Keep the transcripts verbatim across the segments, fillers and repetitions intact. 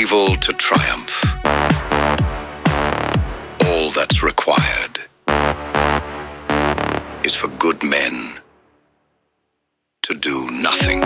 evil to triumph, all that's required is for good men to do nothing.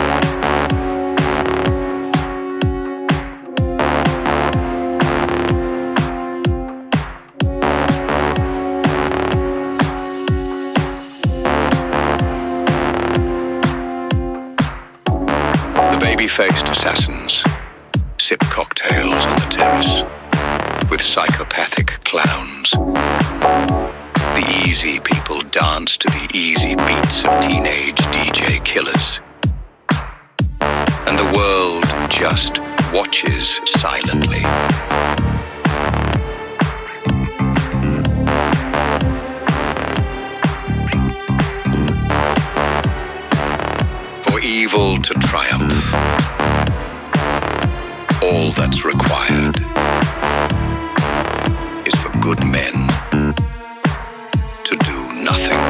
The baby-faced assassins sip cocktails on the terrace with psychopathic clowns. The easy people dance to the easy beats of teenage D J killers. And the world just watches silently. For evil to triumph, all that's required is for good men to do nothing.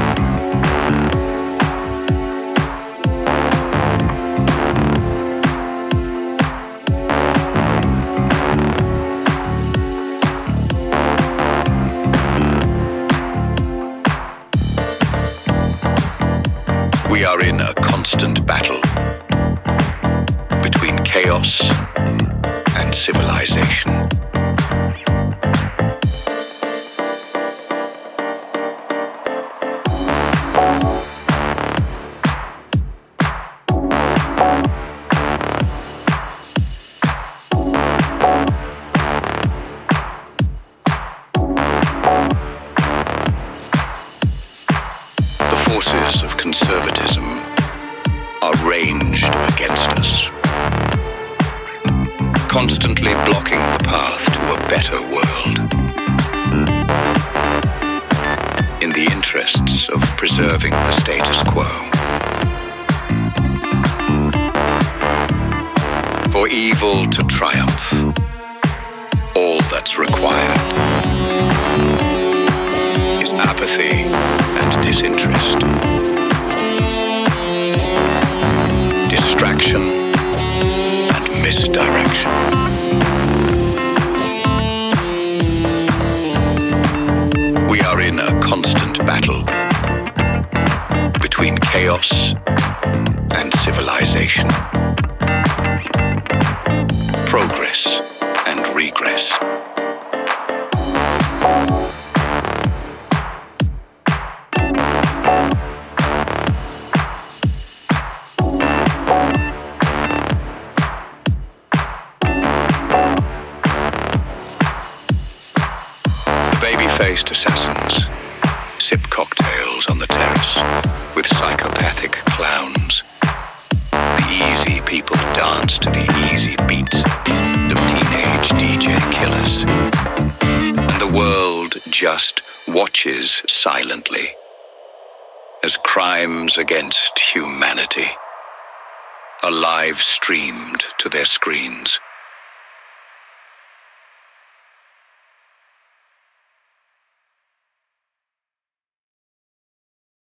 We are in a constant battle between chaos and civilization. The forces of conservatism are ranged against us, constantly blocking the path to a better world, in the interests of preserving the status quo. For evil to triumph, all that's required is apathy and disinterest, distraction and misdirection. We are in a constant battle between chaos and civilization, progress and regress. Baby-faced assassins sip cocktails on the terrace with psychopathic clowns. The easy people dance to the easy beats of teenage D J killers. And the world just watches silently as crimes against humanity are live streamed to their screens.